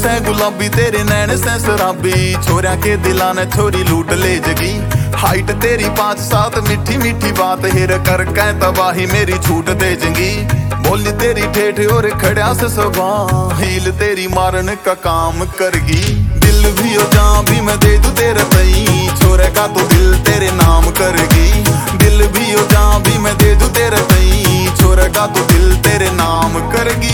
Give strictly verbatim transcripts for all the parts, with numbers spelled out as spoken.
से गुलाबी तेरे नैन से शराबी, छोरिया के दिला ने छोरी लूट ले जगी। हाइट तेरी पाँच सात मीठी मीठी बात, हिर कर कै तबाही मेरी छूट दे जंगी। बोली तेरी ठेठ और खड़ा से सभा, हील तेरी मारन का काम करगी। दिल भी हो जा भी मैं दे दूं तेरे तई, छोरे का तो दिल तेरे नाम करगी। दिल भी हो जा भी मैं दे दूं तेरे तई, छोरे का तो दिल तेरे नाम करगी।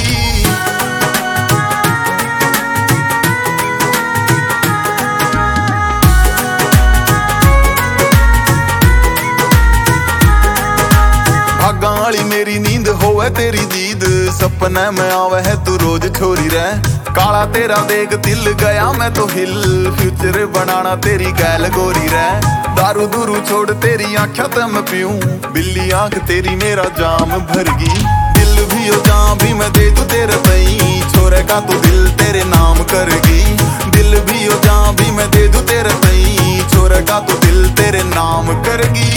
गाली मेरी नींद होवे तेरी दीद, सपने में आवे है तू रोज छोरी रह। काला तेरा देख दिल गया मैं तो हिल, फ्यूचर बनाना तेरी गैल गोरी रह। दारू दूरू छोड़ तेरी आँखें ते मैं पीऊं, बिल्ली आँख तेरी मेरा जाम भरगी। दिल भी हो जा भी मैं दे दूं तेरे तई, छोरे का तो दिल तेरे नाम करगी। दिल भी हो जा भी मैं दे दूं तेरे तई, छोरे का तो दिल तेरे नाम करगी।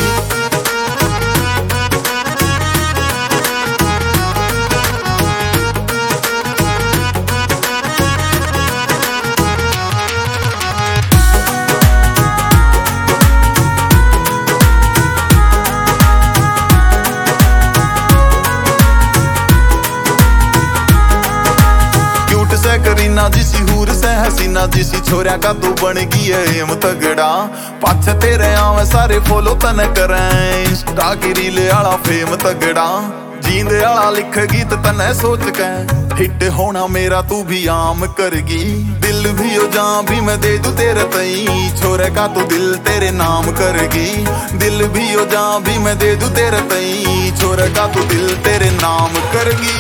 से करीना जिसी हूर से हसीना जिसी, छोरिया का तू बन गई है एम तगड़ा। पाछे तेरे आवे सारे फॉलो तने करें, इंस्टा की रील आला फेम तगड़ा। जींद आला लिख गीत तने सोच के, हिट होना मेरा तू भी आम करगी। दिल भी हो जा भी मैं दे दूं तेरे तई, छोरे का तो दिल तेरे नाम करगी। दिल भी हो जा भी मैं दे दूं तेरे तई, छोरे का तो दिल तेरे नाम करगी।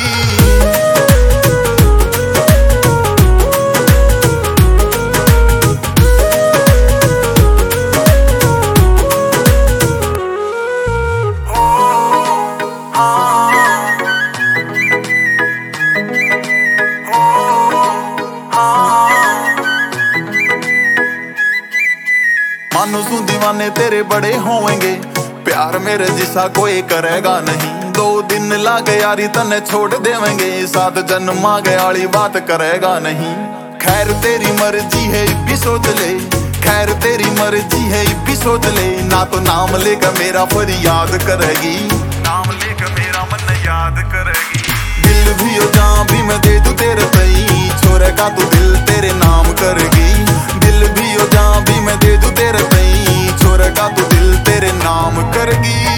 मानो सू दीवाने तेरे बड़े होंगे, प्यार मेरे जिसा कोई करेगा नहीं। दो दिन लागे यारी तने छोड़ देवेंगे, सात जन्म आगे वाली बात करेगा नहीं। खैर तेरी मर्जी है भी सोच ले, खैर तेरी मर्जी है भी सोच ले। ना तो नाम लेकर मेरा फरियाद करेगी, नाम लेकर मेरा मन याद करेगी। दिल भी हो जा भी मैं दे दूं तेरे तई, छोरे का तो दिल तेरे नाम करगी। दिल भी हो जा भी मैं दे दूं तेरे तई, छोरे का तो दिल तेरे नाम करगी।